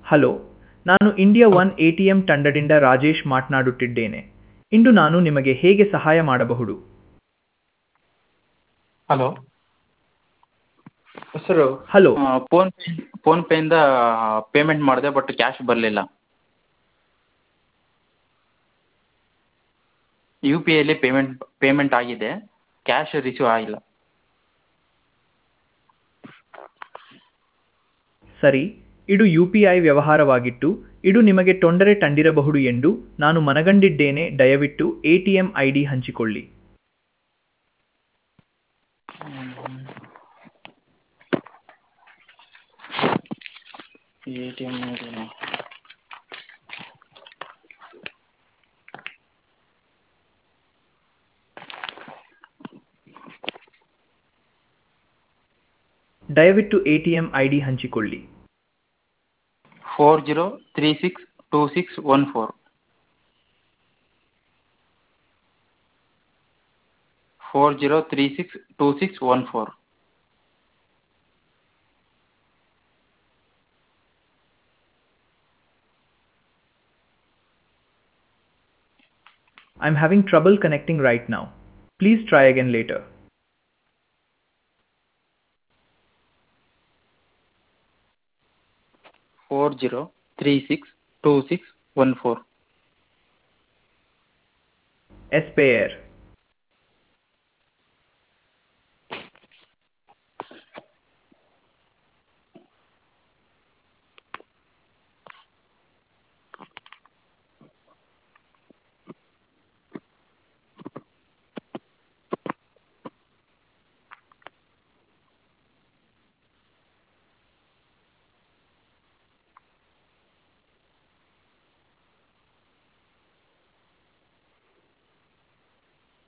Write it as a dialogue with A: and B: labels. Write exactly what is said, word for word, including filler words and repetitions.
A: Hello, ನಾನು India one A T M ತಂಡದಿಂದ ರಾಜೇಶ್ ಮಾತನಾಡುತ್ತಿದ್ದೇನೆ. ಇಂದು ನಾನು ನಿಮಗೆ ಹೇಗೆ ಸಹಾಯ ಮಾಡಬಹುದು?
B: Hello sir.
A: ಹಲೋ,
B: ಫೋನ್ ಫೋನ್ ಪೇಯಿಂದ ಪೇಮೆಂಟ್ ಮಾಡಿದೆ ಬಟ್ ಕ್ಯಾಶ್ ಬರಲಿಲ್ಲ. ಯು ಪಿ ಐಲಿ ಪೇಮೆಂಟ್ ಪೇಮೆಂಟ್ ಆಗಿದೆ, ಕ್ಯಾಶ್ ರಿಸೀವ್ ಆಗಿಲ್ಲ.
A: ಸರಿ, ಇದು ಯು ಪಿ ಐ ವ್ಯವಹಾರವಾಗಿತ್ತು. ಇದು ನಿಮಗೆ ತೊಂದರೆ ತಂದಿರಬಹುದು ಎಂದು ನಾನು ಮನಗಂಡಿದ್ದೇನೆ. ದಯವಿಟ್ಟು A T M I D ಹಂಚಿಕೊಳ್ಳಿ.
B: ಎ ಟಿ ಎಮ್
A: ದಯವಿಟ್ಟು A T M I D ಹಂಚಿಕೊಳ್ಳಿ.
B: Four zero three six two six one four four zero three six two six one four.
A: I'm having trouble connecting right now. Please try again later.
B: Four zero three six two six one four.
A: Espere.